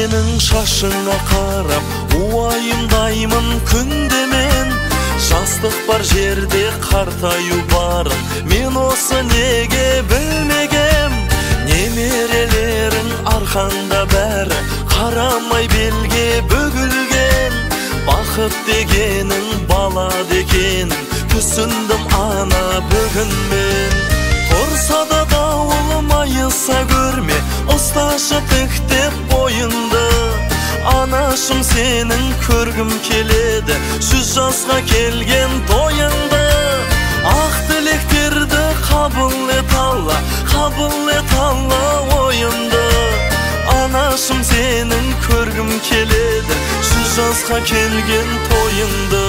сенің шашыңа қарап уайымдаймын күнде мен. Жастық бар жерде қартаю барын мен осы неге білмегем. Немерелерің арқаңда бәрі қарамай белге бөгілген. Бақыт дегенің бала дегенің түсіндім ана бүгін мен. Тұрса да дауыл майыса көрме, ұсташы тіктеп бойыңды. Анашым сенің көргім келеді, 100 жасқа келген тойыңды. Ақ тілектерді қабыл ет Алла, қабыл ет Алла ойымды. Анашым сенің көргім келеді, 100 жасқа келген тойыңды.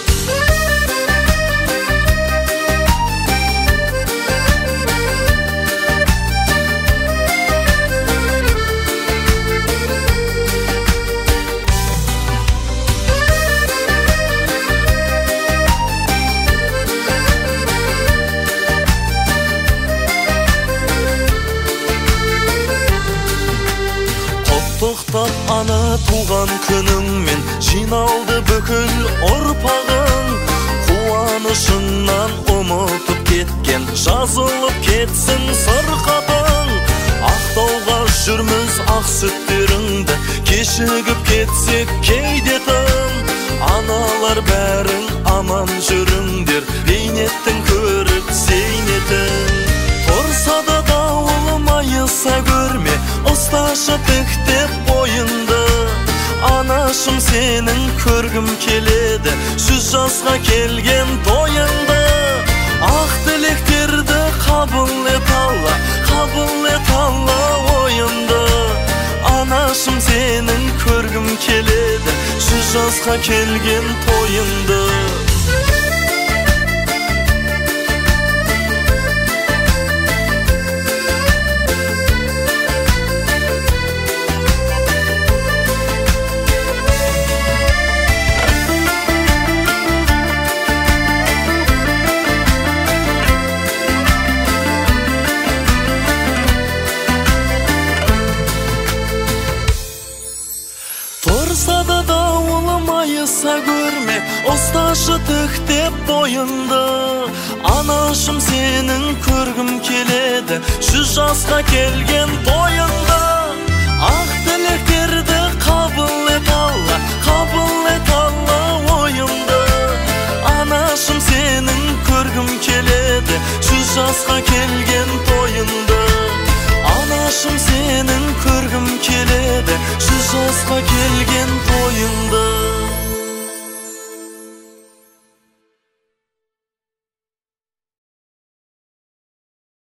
Құттықтап ана туған күніңмен, жиналды бүкіл ұрпағың. Қуанышыңнан ұмытып кеткен, жазылып кетсін сырқатың. Ақтауға жүрміз ақ сүттеріңді, кешігіп кетсек кейде тым. Аналар бәрің аман жүріңдер, бейнеттің көріп зейнетін. Тұрса да дауыл майыса көрме, ұсташы тіктеп бойыңды. Анашым сенің көргім келеді, 100 жасқа келген тойыңды. Ақ тілектерді қабыл ет Алла, қабыл ет Алла ойымды. Анашым сенің көргім келеді, 100 жасқа келген тойыңды. Тұрса да дауыл майыса көрме, ұсташы тіктеп бойыңды. Анашым сенің көргім келеді, 100 жасқа келген тойыңды. Ақ тілектерді қабыл ет Алла, қабыл ет Алла ойымды. Анашым сенің көргім келеді, 100 жасқа келген тойыңды. Анашым сенің көргім келеді, 100 жасқа келген